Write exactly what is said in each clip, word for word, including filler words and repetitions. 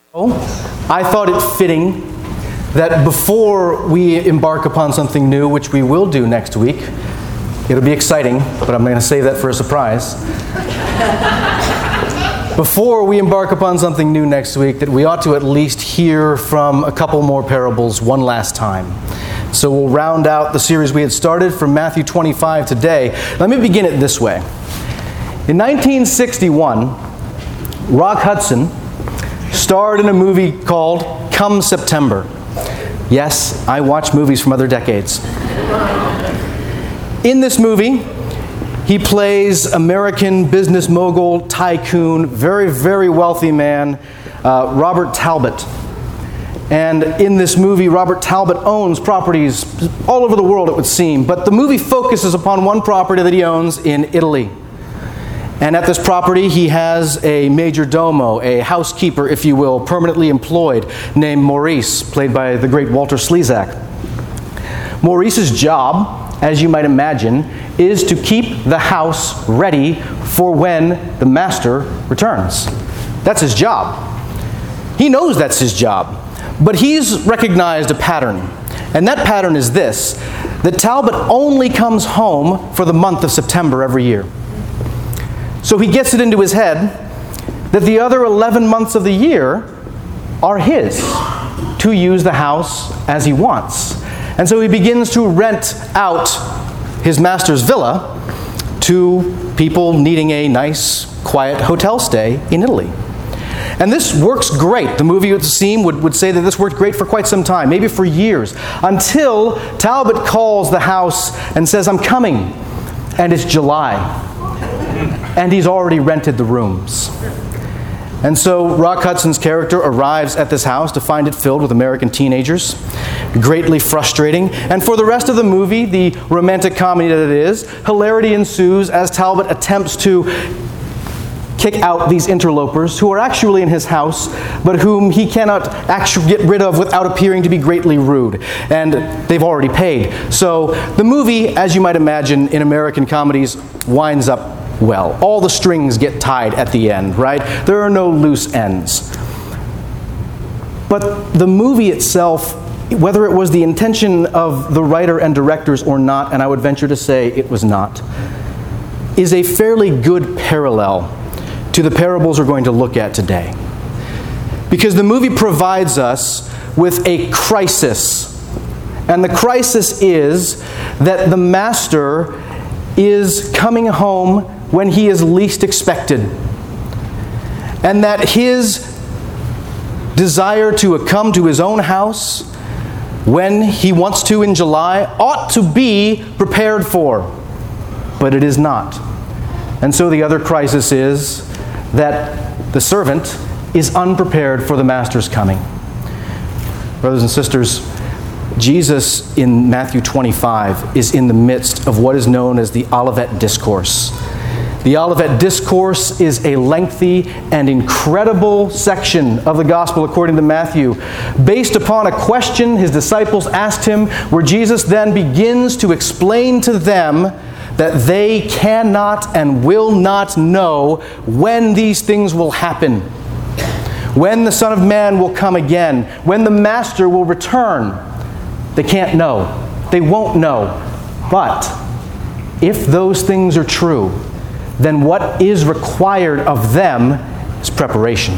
I thought it fitting that before we embark upon something new, which we will do next week, it'll be exciting, but I'm going to save that for a surprise. Before we embark upon something new next week, that we ought to at least hear from a couple more parables one last time. So we'll round out the series we had started from Matthew twenty-five today. Let me begin it this way. In nineteen sixty-one, Rock Hudson starred in a movie called Come September. Yes, I watch movies from other decades. In this movie, he plays American business mogul, tycoon, very, very wealthy man, uh, Robert Talbot. And in this movie, Robert Talbot owns properties all over the world, it would seem. But the movie focuses upon one property that he owns in Italy. And at this property, he has a major domo, a housekeeper, if you will, permanently employed, named Maurice, played by the great Walter Slezak. Maurice's job, as you might imagine, is to keep the house ready for when the master returns. That's his job. He knows that's his job, but he's recognized a pattern. And that pattern is this, that Talbot only comes home for the month of September every year. So he gets it into his head that the other eleven months of the year are his to use the house as he wants. And so he begins to rent out his master's villa to people needing a nice, quiet hotel stay in Italy. And this works great. The movie, it would seem, would, would say that this worked great for quite some time, maybe for years, until Talbot calls the house and says, "I'm coming," and it's July. And he's already rented the rooms. And so Rock Hudson's character arrives at this house to find it filled with American teenagers, greatly frustrating. And for the rest of the movie, the romantic comedy that it is, hilarity ensues as Talbot attempts to kick out these interlopers who are actually in his house, but whom he cannot actually get rid of without appearing to be greatly rude. And they've already paid. So the movie, as you might imagine in American comedies, winds up well. All the strings get tied at the end, right? There are no loose ends. But the movie itself, whether it was the intention of the writer and directors or not, and I would venture to say it was not, is a fairly good parallel to the parables we're going to look at today. Because the movie provides us with a crisis. And the crisis is that the master is coming home when he is least expected. And that his desire to come to his own house when he wants to in July ought to be prepared for. But it is not. And so the other crisis is that the servant is unprepared for the master's coming. Brothers and sisters, Jesus in Matthew twenty-five is in the midst of what is known as the Olivet Discourse. The Olivet Discourse is a lengthy and incredible section of the Gospel according to Matthew, based upon a question his disciples asked him, where Jesus then begins to explain to them that they cannot and will not know when these things will happen, when the Son of Man will come again, when the Master will return. They can't know. They won't know. But if those things are true, then what is required of them is preparation.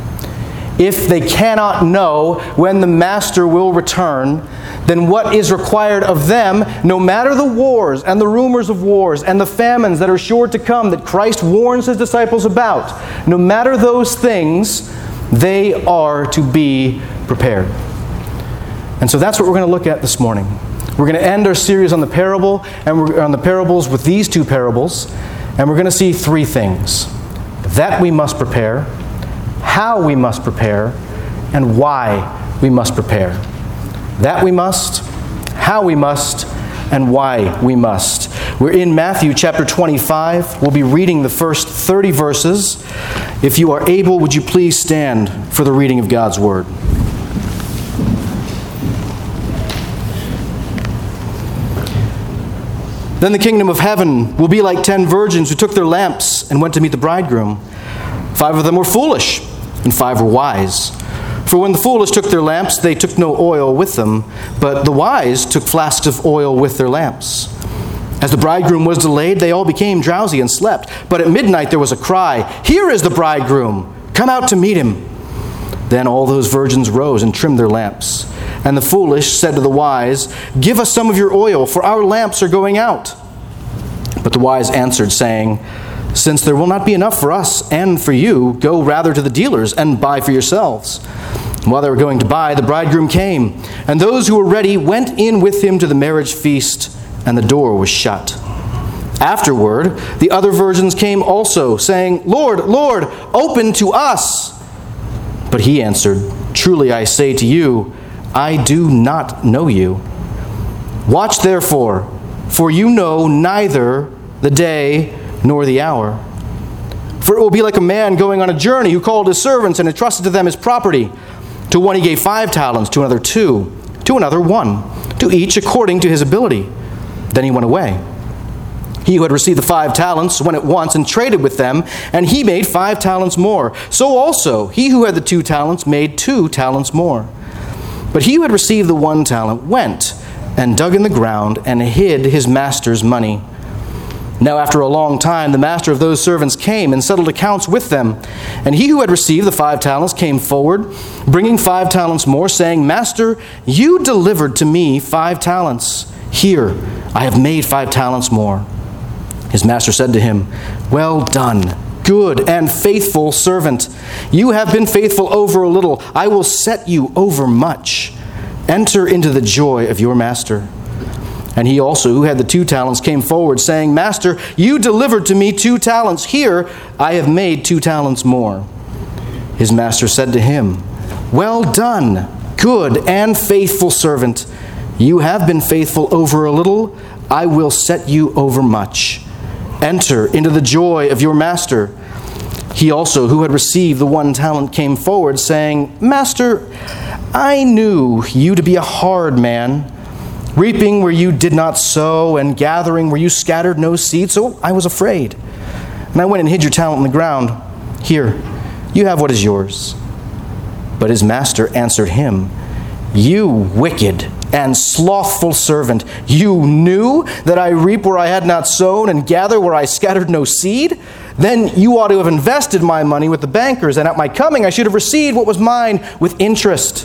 If they cannot know when the Master will return, then what is required of them, no matter the wars and the rumors of wars and the famines that are sure to come that Christ warns his disciples about, no matter those things, they are to be prepared. And so that's what we're going to look at this morning. We're going to end our series on the parable and we're on the parables with these two parables, and we're going to see three things: that we must prepare, how we must prepare, and why we must prepare. That we must, how we must, and why we must. We're in Matthew chapter twenty-five. We'll be reading the first thirty verses. If you are able, would you please stand for the reading of God's Word? Then the kingdom of heaven will be like ten virgins who took their lamps and went to meet the bridegroom. Five of them were foolish, and five were wise. For when the foolish took their lamps, they took no oil with them, but the wise took flasks of oil with their lamps. As the bridegroom was delayed, they all became drowsy and slept. But at midnight there was a cry, 'Here is the bridegroom! Come out to meet him!' Then all those virgins rose and trimmed their lamps. And the foolish said to the wise, 'Give us some of your oil, for our lamps are going out.' But the wise answered, saying, 'Since there will not be enough for us and for you, go rather to the dealers and buy for yourselves.' And while they were going to buy, the bridegroom came, and those who were ready went in with him to the marriage feast, and the door was shut. Afterward, the other virgins came also, saying, 'Lord, Lord, open to us.' But he answered, 'Truly I say to you, I do not know you. Watch therefore, for you know neither the day nor the hour. For it will be like a man going on a journey who called his servants and entrusted to them his property. To one he gave five talents, to another two, to another one, to each according to his ability. Then he went away. He who had received the five talents went at once and traded with them, and he made five talents more. So also he who had the two talents made two talents more. But he who had received the one talent went and dug in the ground and hid his master's money. Now after a long time the master of those servants came and settled accounts with them. And he who had received the five talents came forward, bringing five talents more, saying, 'Master, you delivered to me five talents. Here, I have made five talents more.' His master said to him, 'Well done, good and faithful servant. You have been faithful over a little. I will set you over much. Enter into the joy of your master.' And he also, who had the two talents, came forward, saying, 'Master, you delivered to me two talents. Here, I have made two talents more.' His master said to him, 'Well done, good and faithful servant. You have been faithful over a little. I will set you over much. Enter into the joy of your master.' He also, who had received the one talent, came forward, saying, 'Master, I knew you to be a hard man, reaping where you did not sow, and gathering where you scattered no seed, so I was afraid. And I went and hid your talent in the ground. Here, you have what is yours.' But his master answered him, 'You wicked and slothful servant, you knew that I reap where I had not sown, and gather where I scattered no seed? Then you ought to have invested my money with the bankers, and at my coming I should have received what was mine with interest.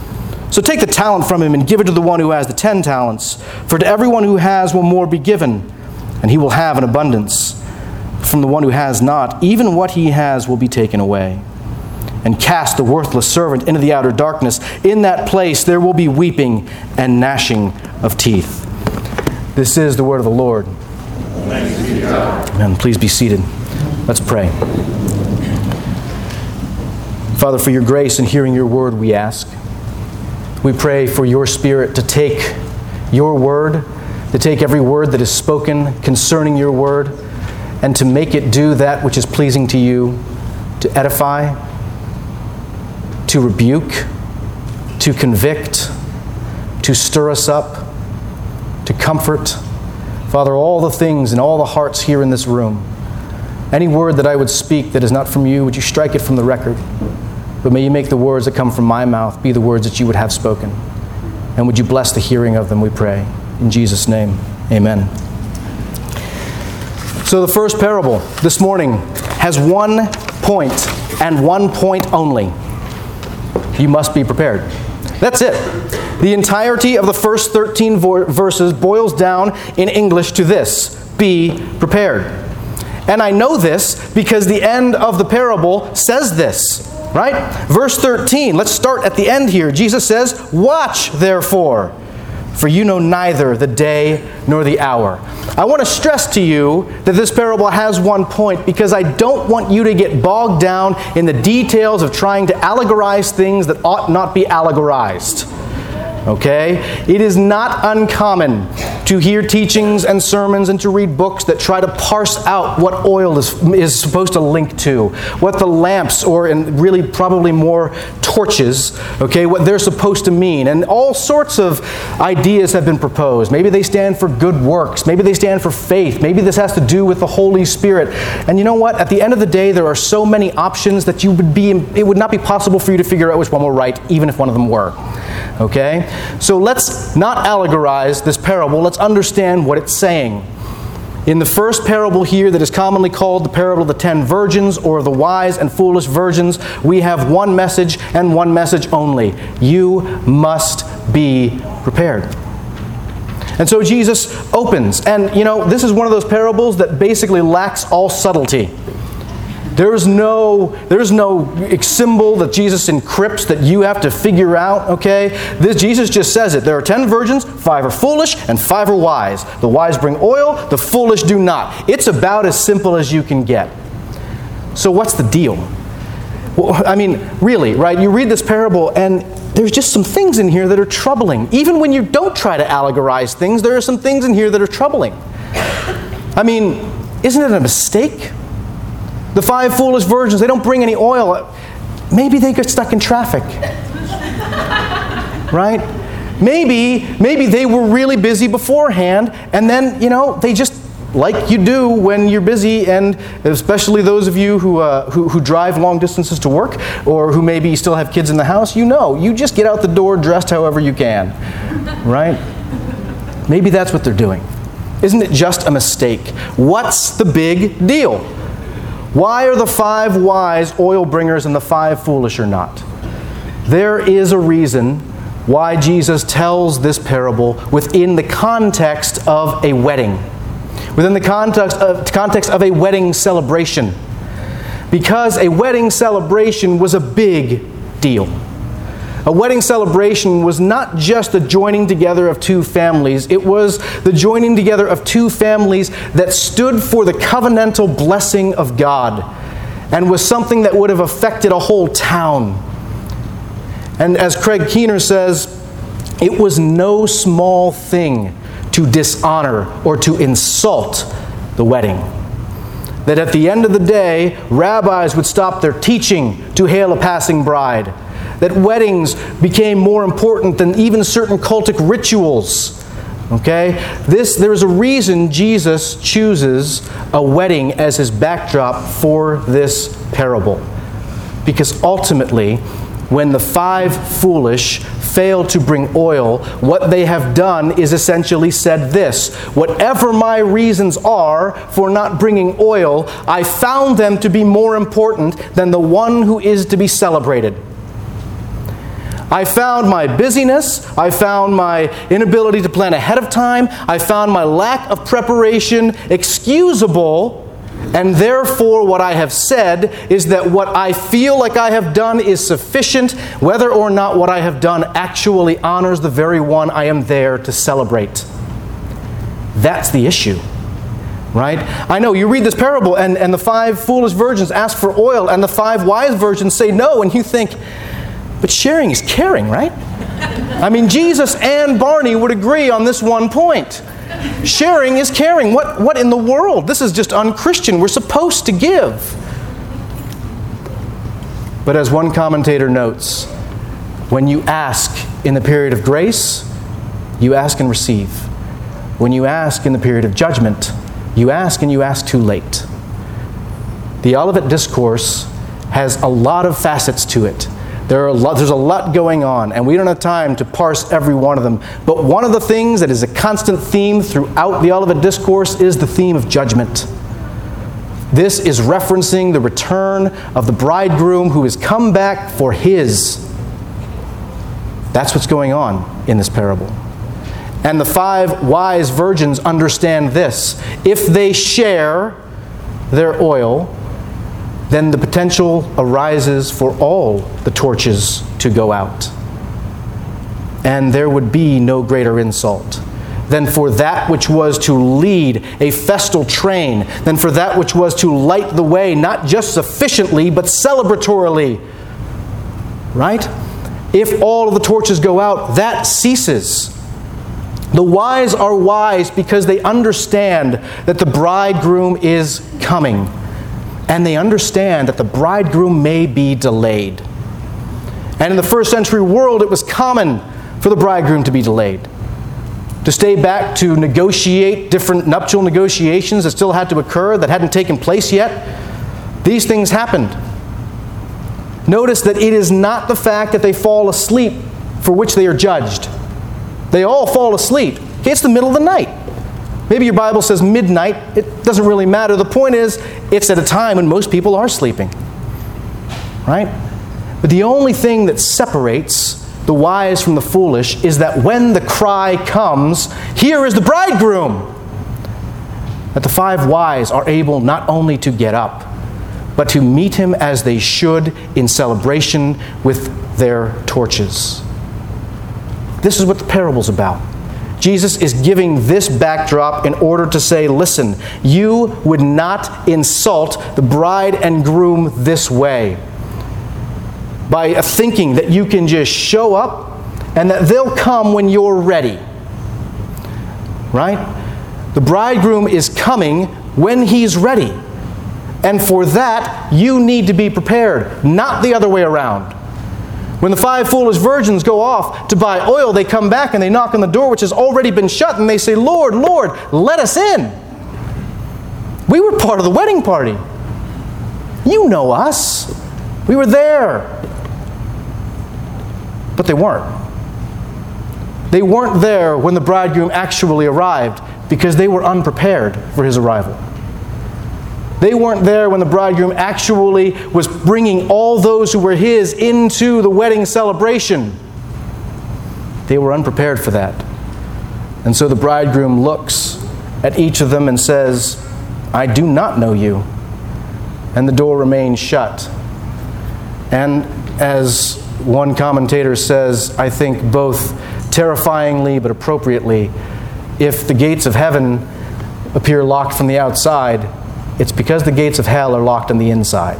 So take the talent from him and give it to the one who has the ten talents. For to everyone who has will more be given, and he will have an abundance. From the one who has not, even what he has will be taken away. And cast the worthless servant into the outer darkness. In that place there will be weeping and gnashing of teeth." This is the word of the Lord. Thanks be to God. Amen. Please be seated. Let's pray. Father, for your grace in hearing your word, we ask. We pray for your Spirit to take your word, to take every word that is spoken concerning your word, and to make it do that which is pleasing to you, to edify, to rebuke, to convict, to stir us up, to comfort. Father, all the things and all the hearts here in this room, any word that I would speak that is not from you, would you strike it from the record? But may you make the words that come from my mouth be the words that you would have spoken. And would you bless the hearing of them, we pray. In Jesus' name, amen. So the first parable this morning has one point, and one point only. You must be prepared. That's it. The entirety of the first thirteen verses boils down in English to this: be prepared. And I know this because the end of the parable says this. Right? Verse thirteen, let's start at the end here. Jesus says, "Watch therefore, for you know neither the day nor the hour." I want to stress to you that this parable has one point because I don't want you to get bogged down in the details of trying to allegorize things that ought not be allegorized. Okay? It is not uncommon to to hear teachings and sermons and to read books that try to parse out what oil is, is supposed to link to, what the lamps, or and really probably more torches, okay, what they're supposed to mean. And all sorts of ideas have been proposed. Maybe they stand for good works. Maybe they stand for faith. Maybe this has to do with the Holy Spirit. And you know what? At the end of the day, there are so many options that you would be, it would not be possible for you to figure out which one were right, even if one of them were. Okay? So let's not allegorize this parable. Let's understand what it's saying. In the first parable here that is commonly called the parable of the ten virgins, or the wise and foolish virgins, we have one message and one message only. You must be prepared. And so Jesus opens. And, you know, this is one of those parables that basically lacks all subtlety. There's no, there's no symbol that Jesus encrypts that you have to figure out, okay? This, Jesus just says it. There are ten virgins, five are foolish, and five are wise. The wise bring oil, the foolish do not. It's about as simple as you can get. So what's the deal? Well, I mean, really, right? You read this parable, and there's just some things in here that are troubling. Even when you don't try to allegorize things, there are some things in here that are troubling. I mean, isn't it a mistake? The five foolish virgins, they don't bring any oil. Maybe they get stuck in traffic. Right? Maybe, maybe they were really busy beforehand, and then, you know, they just, like you do when you're busy, and especially those of you who, uh, who, who drive long distances to work, or who maybe still have kids in the house, you know, you just get out the door dressed however you can. Right? Maybe that's what they're doing. Isn't it just a mistake? What's the big deal? Why are the five wise oil bringers and the five foolish or not? There is a reason why Jesus tells this parable within the context of a wedding. Within the context of, context of a wedding celebration. Because a wedding celebration was a big deal. A wedding celebration was not just the joining together of two families. It was the joining together of two families that stood for the covenantal blessing of God and was something that would have affected a whole town. And as Craig Keener says, it was no small thing to dishonor or to insult the wedding. That at the end of the day, rabbis would stop their teaching to hail a passing bride. That weddings became more important than even certain cultic rituals. Okay? This, there's a reason Jesus chooses a wedding as his backdrop for this parable. Because ultimately, when the five foolish fail to bring oil, what they have done is essentially said this: whatever my reasons are for not bringing oil, I found them to be more important than the one who is to be celebrated. I found my busyness, I found my inability to plan ahead of time, I found my lack of preparation excusable, and therefore what I have said is that what I feel like I have done is sufficient, whether or not what I have done actually honors the very one I am there to celebrate. That's the issue. Right? I know, you read this parable, and, and the five foolish virgins ask for oil, and the five wise virgins say no, and you think, but sharing is caring, right? I mean, Jesus and Barney would agree on this one point. Sharing is caring. What, what in the world? This is just unchristian. We're supposed to give. But as one commentator notes, when you ask in the period of grace, you ask and receive. When you ask in the period of judgment, you ask and you ask too late. The Olivet Discourse has a lot of facets to it. There are a lot, there's a lot going on, and we don't have time to parse every one of them. But one of the things that is a constant theme throughout the Olivet Discourse is the theme of judgment. This is referencing the return of the bridegroom who has come back for his. That's what's going on in this parable. And the five wise virgins understand this. If they share their oil, then the potential arises for all the torches to go out. And there would be no greater insult than for that which was to lead a festal train, than for that which was to light the way, not just sufficiently, but celebratorily. Right? If all of the torches go out, that ceases. The wise are wise because they understand that the bridegroom is coming. And they understand that the bridegroom may be delayed. And in the first century world, it was common for the bridegroom to be delayed. To stay back to negotiate different nuptial negotiations that still had to occur, that hadn't taken place yet. These things happened. Notice that it is not the fact that they fall asleep for which they are judged. They all fall asleep. It's the middle of the night. Maybe your Bible says midnight. It doesn't really matter. The point is, it's at a time when most people are sleeping. Right? But the only thing that separates the wise from the foolish is that when the cry comes, here is the bridegroom, that the five wise are able not only to get up, but to meet him as they should in celebration with their torches. This is what the parable's about. Jesus is giving this backdrop in order to say, listen, you would not insult the bride and groom this way, by thinking that you can just show up and that they'll come when you're ready. Right? The bridegroom is coming when he's ready. And for that, you need to be prepared, not the other way around. When the five foolish virgins go off to buy oil, they come back and they knock on the door, which has already been shut, and they say, Lord, Lord, let us in. We were part of the wedding party. You know us. We were there. But they weren't. They weren't there when the bridegroom actually arrived because they were unprepared for his arrival. They weren't there when the bridegroom actually was bringing all those who were his into the wedding celebration. They were unprepared for that. And so the bridegroom looks at each of them and says, I do not know you. And the door remains shut. And as one commentator says, I think both terrifyingly but appropriately, if the gates of heaven appear locked from the outside, it's because the gates of hell are locked on the inside.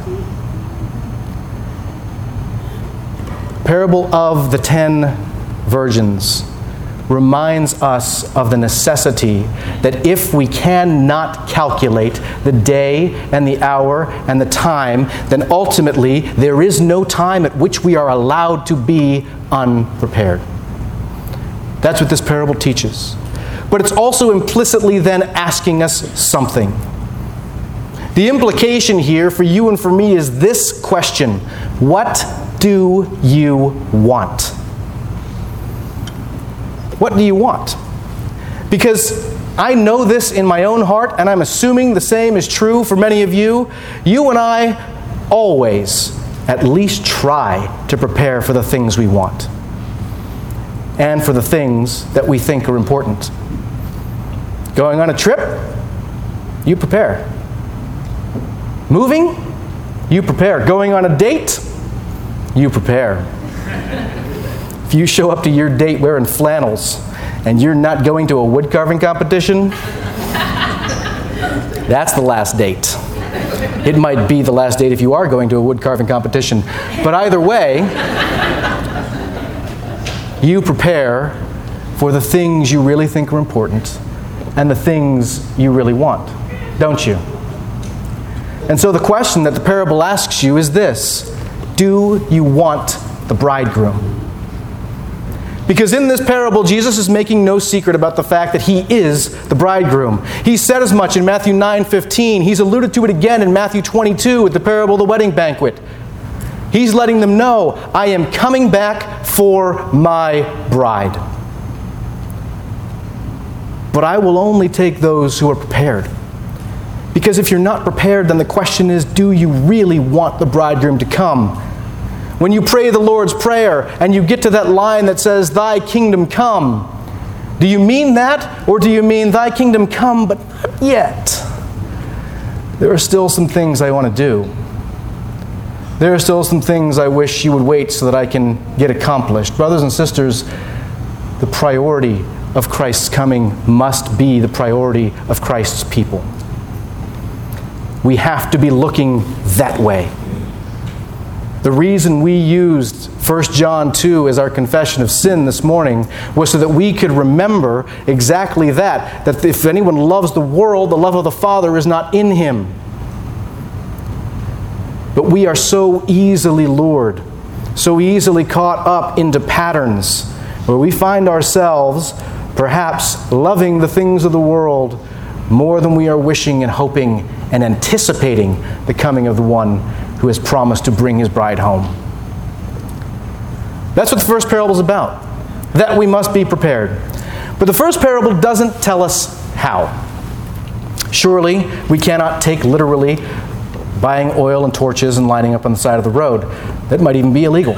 Parable of the ten virgins reminds us of the necessity that if we cannot calculate the day and the hour and the time, then ultimately there is no time at which we are allowed to be unprepared. That's what this parable teaches. But it's also implicitly then asking us something. The implication here for you and for me is this question: what do you want? What do you want? Because I know this in my own heart, and I'm assuming the same is true for many of you. You and I always at least try to prepare for the things we want and for the things that we think are important. Going on a trip, you prepare. Moving, you prepare. Going on a date, you prepare. If you show up to your date wearing flannels and you're not going to a wood carving competition, that's the last date. It might be the last date if you are going to a wood carving competition. But either way, you prepare for the things you really think are important and the things you really want, don't you? And so the question that the parable asks you is this: do you want the bridegroom? Because in this parable, Jesus is making no secret about the fact that he is the bridegroom. He said as much in Matthew nine fifteen. He's alluded to it again in Matthew twenty-two with the parable of the wedding banquet. He's letting them know, I am coming back for my bride. But I will only take those who are prepared. Because if you're not prepared, then the question is, do you really want the bridegroom to come? When you pray the Lord's Prayer and you get to that line that says, Thy kingdom come, do you mean that, or do you mean, Thy kingdom come, but not yet? There are still some things I want to do. There are still some things I wish you would wait so that I can get accomplished. Brothers and sisters, the priority of Christ's coming must be the priority of Christ's people. We have to be looking that way. The reason we used First John two, as our confession of sin this morning, was so that we could remember exactly that, that if anyone loves the world, the love of the Father is not in him. But we are so easily lured, so easily caught up into patterns where we find ourselves perhaps loving the things of the world more than we are wishing and hoping and anticipating the coming of the one who has promised to bring his bride home. That's what the first parable is about, that we must be prepared. But the first parable doesn't tell us how. Surely we cannot take literally buying oil and torches and lining up on the side of the road. That might even be illegal.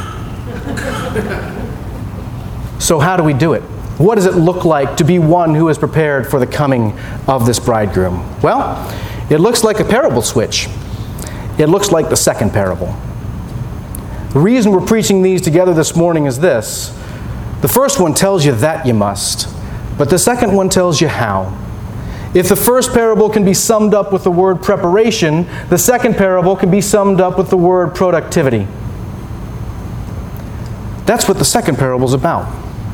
So how do we do it? What does it look like to be one who is prepared for the coming of this bridegroom? Well, it looks like a parable switch. It looks like the second parable. The reason we're preaching these together this morning is this. The first one tells you that you must, but the second one tells you how. If the first parable can be summed up with the word preparation, the second parable can be summed up with the word productivity. That's what the second parable is about.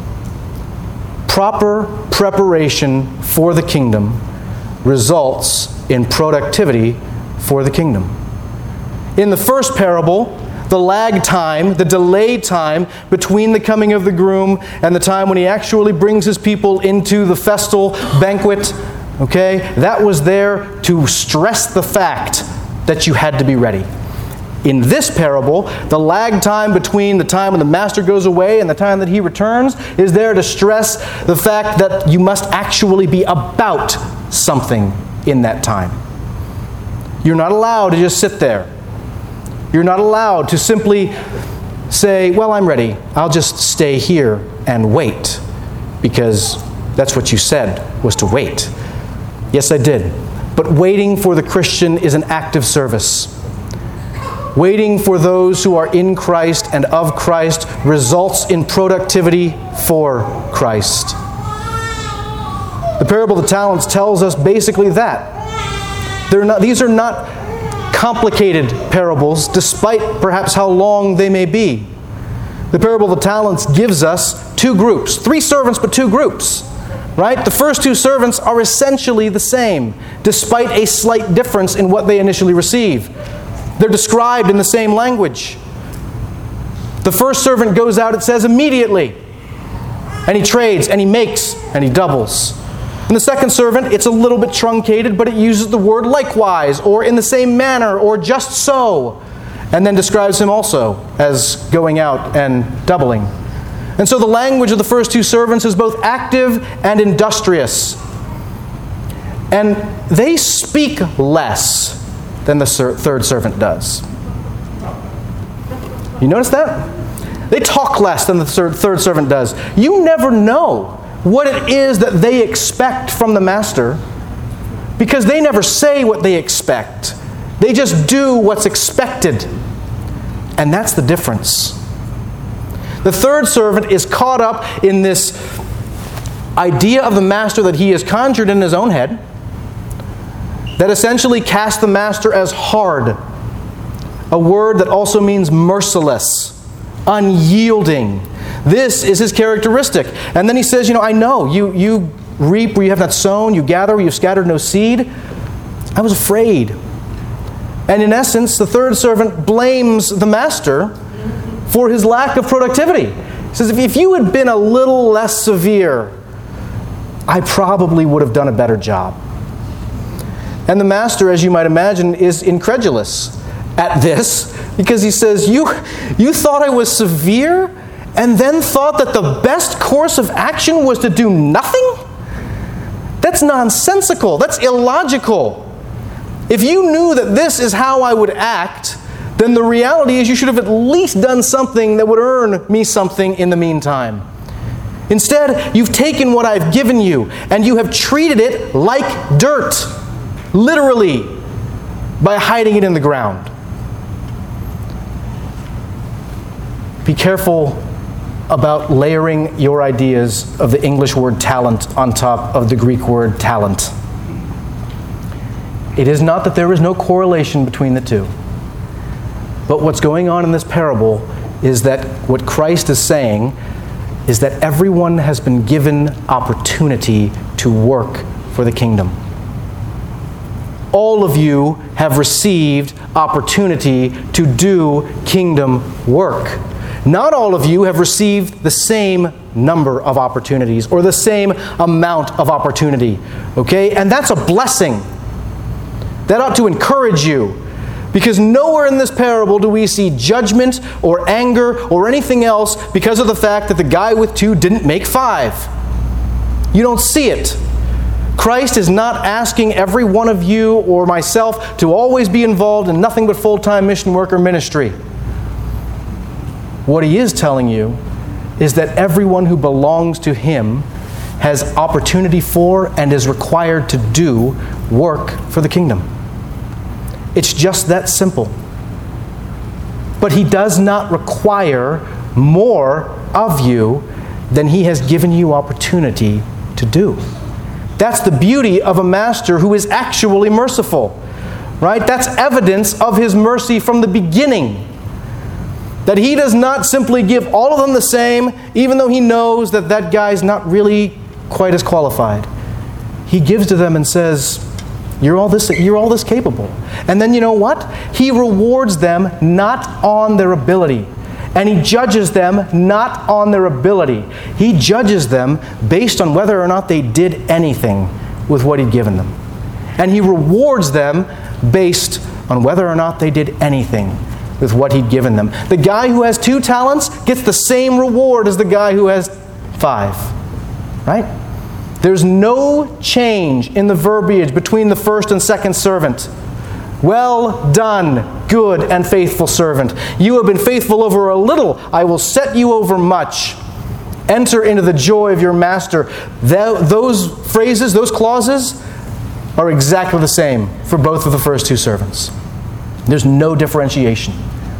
Proper preparation for the kingdom results in productivity for the kingdom. In the first parable, the lag time, the delay time between the coming of the groom and the time when he actually brings his people into the festal banquet, okay, that was there to stress the fact that you had to be ready. In this parable, the lag time between the time when the master goes away and the time that he returns is there to stress the fact that you must actually be about something in that time. You're not allowed to just sit there. You're not allowed to simply say, well, I'm ready. I'll just stay here and wait, because that's what you said was to wait. Yes, I did. But waiting for the Christian is an act of service. Waiting for those who are in Christ and of Christ results in productivity for Christ. The parable of the talents tells us basically that. They're not, these are not complicated parables, despite perhaps how long they may be. The parable of the talents gives us two groups. Three servants, but two groups. Right? The first two servants are essentially the same, despite a slight difference in what they initially receive. They're described in the same language. The first servant goes out, it says, immediately. And he trades, and he makes, and he doubles. And the second servant, it's a little bit truncated, but it uses the word likewise, or in the same manner, or just so. And then describes him also as going out and doubling. And so the language of the first two servants is both active and industrious. And they speak less than the ser- third servant does. You notice that? They talk less than the third, third servant does. You never know what it is that they expect from the master, because they never say what they expect. They just do what's expected. And that's the difference. The third servant is caught up in this idea of the master that he has conjured in his own head, that essentially casts the master as hard, a word that also means merciless, unyielding. This is his characteristic. And then he says, you know, I know, you, you reap where you have not sown, you gather where you've scattered no seed. I was afraid. And in essence, the third servant blames the master for his lack of productivity. He says, if you had been a little less severe, I probably would have done a better job. And the master, as you might imagine, is incredulous at this, because he says, you, you thought I was severe, and then thought that the best course of action was to do nothing? That's nonsensical. That's illogical. If you knew that this is how I would act, then the reality is you should have at least done something that would earn me something in the meantime. Instead, you've taken what I've given you, and you have treated it like dirt, literally, by hiding it in the ground. Be careful about layering your ideas of the English word talent on top of the Greek word talent. It is not that there is no correlation between the two. But what's going on in this parable is that what Christ is saying is that everyone has been given opportunity to work for the kingdom. All of you have received opportunity to do kingdom work. Not all of you have received the same number of opportunities or the same amount of opportunity. Okay? And that's a blessing. That ought to encourage you. Because nowhere in this parable do we see judgment or anger or anything else because of the fact that the guy with two didn't make five. You don't see it. Christ is not asking every one of you or myself to always be involved in nothing but full-time mission work or ministry. What he is telling you is that everyone who belongs to him has opportunity for and is required to do work for the kingdom. It's just that simple. But he does not require more of you than he has given you opportunity to do. That's the beauty of a master who is actually merciful, right? That's evidence of his mercy from the beginning. That he does not simply give all of them the same, even though he knows that that guy's not really quite as qualified. He gives to them and says, You're all this, you're all this capable. And then you know what? He rewards them not on their ability. And he judges them not on their ability. He judges them based on whether or not they did anything with what he'd given them. And he rewards them based on whether or not they did anything with what he'd given them. The guy who has two talents gets the same reward as the guy who has five. Right? There's no change in the verbiage between the first and second servant. Well done, good and faithful servant. You have been faithful over a little. I will set you over much. Enter into the joy of your master. That, those phrases, those clauses, are exactly the same for both of the first two servants. There's no differentiation.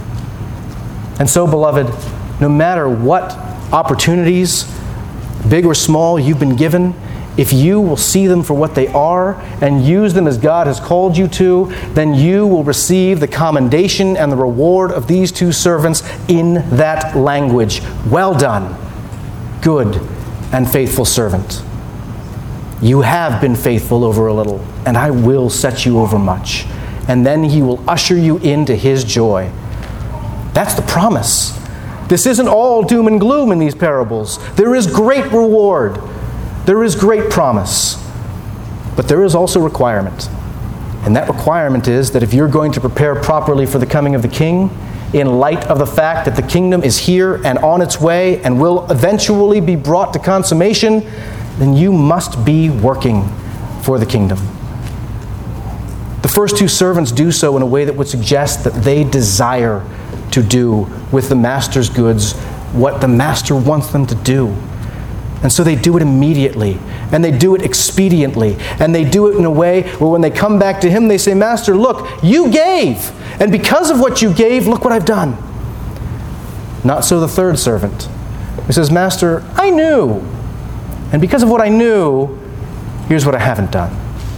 And so, beloved, no matter what opportunities, big or small, you've been given, if you will see them for what they are and use them as God has called you to, then you will receive the commendation and the reward of these two servants in that language. Well done, good and faithful servant. You have been faithful over a little, and I will set you over much. And then he will usher you into his joy. That's the promise. This isn't all doom and gloom in these parables. There is great reward. There is great promise, but there is also requirement. And that requirement is that if you're going to prepare properly for the coming of the King, in light of the fact that the kingdom is here and on its way and will eventually be brought to consummation, then you must be working for the kingdom. The first two servants do so in a way that would suggest that they desire to do with the master's goods what the master wants them to do. And so they do it immediately, and they do it expediently, and they do it in a way where when they come back to him, they say, Master, look, you gave, and because of what you gave, look what I've done. Not so the third servant, who says, Master, I knew, and because of what I knew, here's what I haven't done.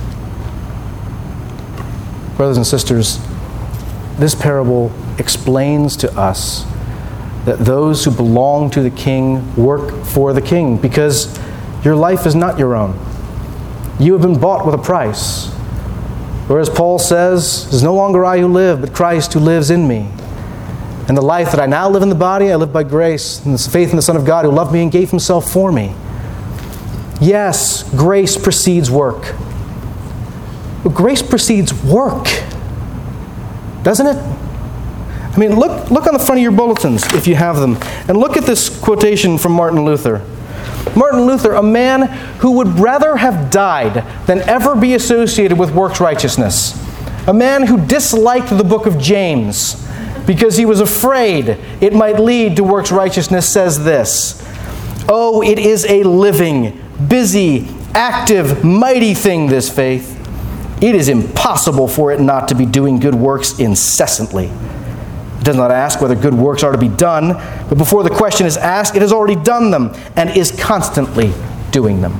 Brothers and sisters, this parable explains to us that those who belong to the King work for the King, because your life is not your own. You have been bought with a price. Whereas Paul says, it is no longer I who live, but Christ who lives in me. And the life that I now live in the body, I live by grace, and the faith in the Son of God who loved me and gave himself for me. Yes, grace precedes work. But grace precedes work, doesn't it? I mean, look, look on the front of your bulletins, if you have them, and look at this quotation from Martin Luther. Martin Luther, a man who would rather have died than ever be associated with works righteousness. A man who disliked the book of James because he was afraid it might lead to works righteousness, says this, Oh, it is a living, busy, active, mighty thing, this faith. It is impossible for it not to be doing good works incessantly. It does not ask whether good works are to be done, but before the question is asked, it has already done them and is constantly doing them.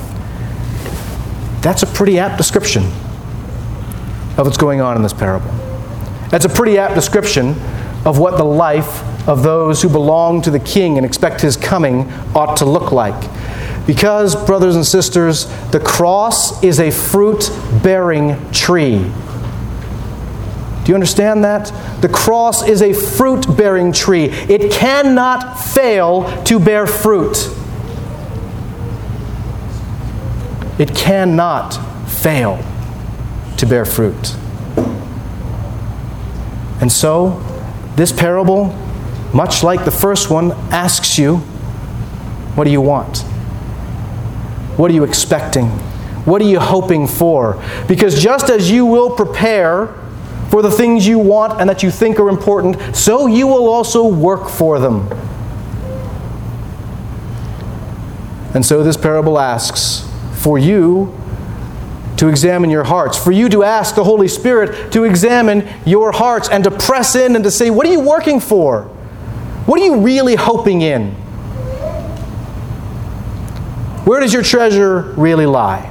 That's a pretty apt description of what's going on in this parable. That's a pretty apt description of what the life of those who belong to the King and expect His coming ought to look like. Because, brothers and sisters, the cross is a fruit-bearing tree. Do you understand that? The cross is a fruit-bearing tree. It cannot fail to bear fruit. It cannot fail to bear fruit. And so, this parable, much like the first one, asks you, what do you want? What are you expecting? What are you hoping for? Because just as you will prepare for the things you want and that you think are important, so you will also work for them. And so this parable asks for you to examine your hearts, for you to ask the Holy Spirit to examine your hearts and to press in and to say, what are you working for? What are you really hoping in? Where does your treasure really lie?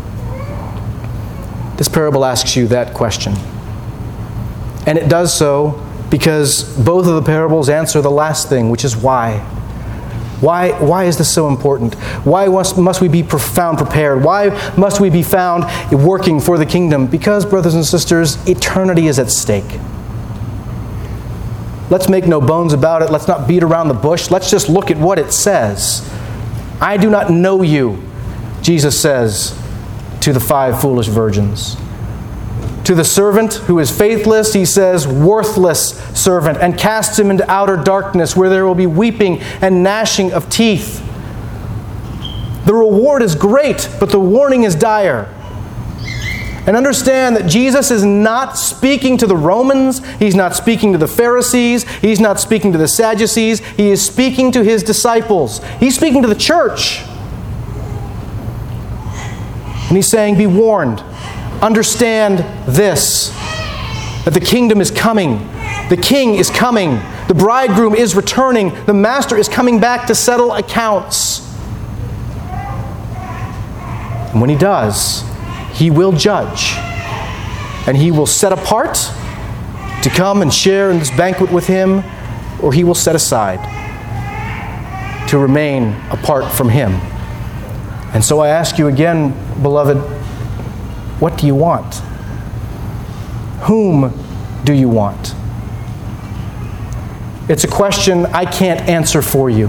This parable asks you that question. And it does so because both of the parables answer the last thing, which is why. Why, why is this so important? Why must, must we be found prepared? Why must we be found working for the kingdom? Because, brothers and sisters, eternity is at stake. Let's make no bones about it. Let's not beat around the bush. Let's just look at what it says. I do not know you, Jesus says to the five foolish virgins. To the servant who is faithless, He says, worthless servant, and casts him into outer darkness where there will be weeping and gnashing of teeth. The reward is great, but the warning is dire. And understand that Jesus is not speaking to the Romans. He's not speaking to the Pharisees. He's not speaking to the Sadducees. He is speaking to His disciples. He's speaking to the church. And He's saying, be warned. Understand this, that the kingdom is coming. The King is coming. The bridegroom is returning. The master is coming back to settle accounts. And when He does, He will judge. And He will set apart to come and share in this banquet with Him, or He will set aside to remain apart from Him. And so I ask you again, beloved, what do you want? Whom do you want? It's a question I can't answer for you.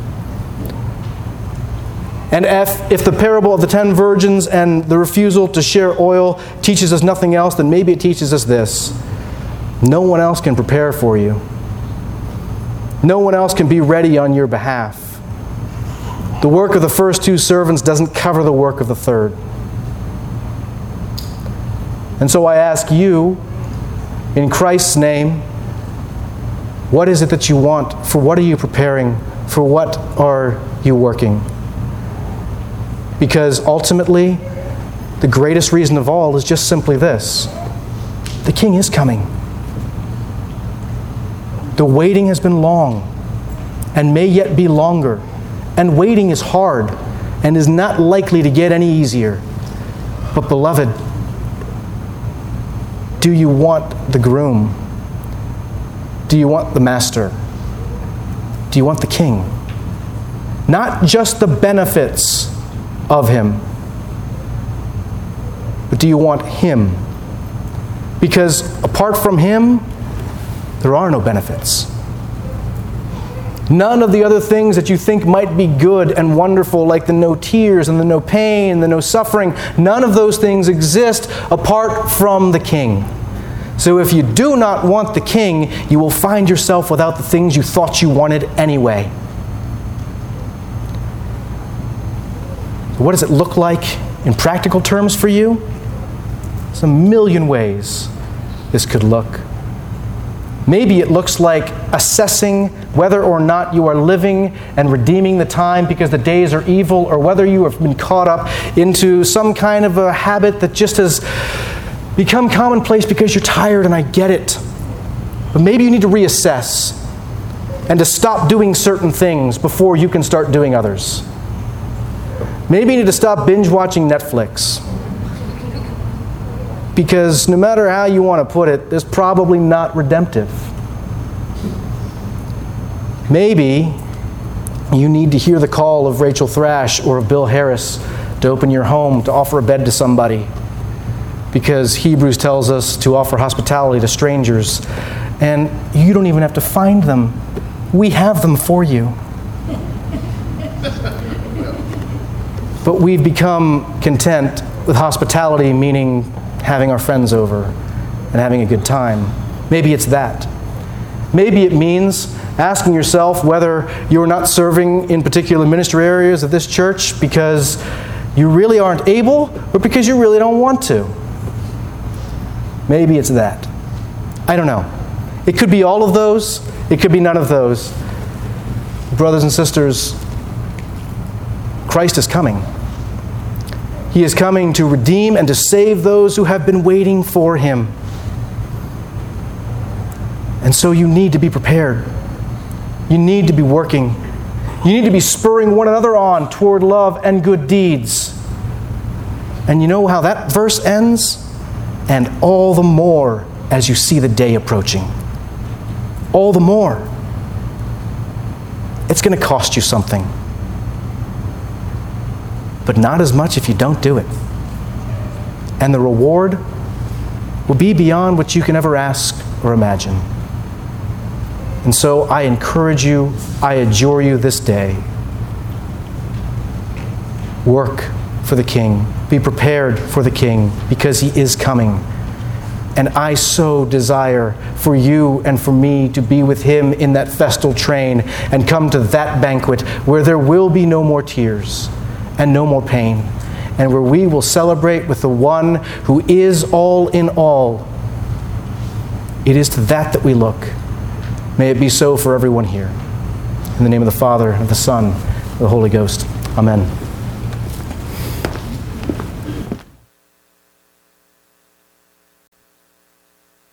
And if, if the parable of the ten virgins and the refusal to share oil teaches us nothing else, then maybe it teaches us this. No one else can prepare for you. No one else can be ready on your behalf. The work of the first two servants doesn't cover the work of the third. And so I ask you, in Christ's name, what is it that you want? For what are you preparing? For what are you working? Because ultimately, the greatest reason of all is just simply this. The King is coming. The waiting has been long and may yet be longer. And waiting is hard and is not likely to get any easier. But beloved, do you want the groom? Do you want the master? Do you want the King? Not just the benefits of Him, but do you want Him? Because apart from Him, there are no benefits. None of the other things that you think might be good and wonderful, like the no tears and the no pain and the no suffering, none of those things exist apart from the King. So if you do not want the King, you will find yourself without the things you thought you wanted anyway. What does it look like in practical terms for you? There's a million ways this could look. Maybe it looks like assessing whether or not you are living and redeeming the time because the days are evil, or whether you have been caught up into some kind of a habit that just has become commonplace because you're tired, and I get it. But maybe you need to reassess and to stop doing certain things before you can start doing others. Maybe you need to stop binge watching Netflix. Because no matter how you want to put it, it's probably not redemptive. Maybe you need to hear the call of Rachel Thrash or of Bill Harris to open your home, to offer a bed to somebody, because Hebrews tells us to offer hospitality to strangers, and you don't even have to find them. We have them for you. But we've become content with hospitality, meaning having our friends over and having a good time. Maybe it's that. Maybe it means asking yourself whether you're not serving in particular ministry areas of this church because you really aren't able, or because you really don't want to. Maybe it's that. I don't know. It could be all of those. It could be none of those. Brothers and sisters, Christ is coming. He is coming to redeem and to save those who have been waiting for Him. And so you need to be prepared. You need to be working. You need to be spurring one another on toward love and good deeds. And you know how that verse ends? And all the more as you see the day approaching. All the more. It's going to cost you something. But not as much if you don't do it. And the reward will be beyond what you can ever ask or imagine. And so I encourage you, I adjure you this day. Work for the King. Be prepared for the King, because He is coming. And I so desire for you and for me to be with Him in that festal train and come to that banquet where there will be no more tears and no more pain, and where we will celebrate with the one who is all in all. It is to that that we look. May it be so for everyone here. In the name of the Father, and of the Son, and of the Holy Ghost. Amen.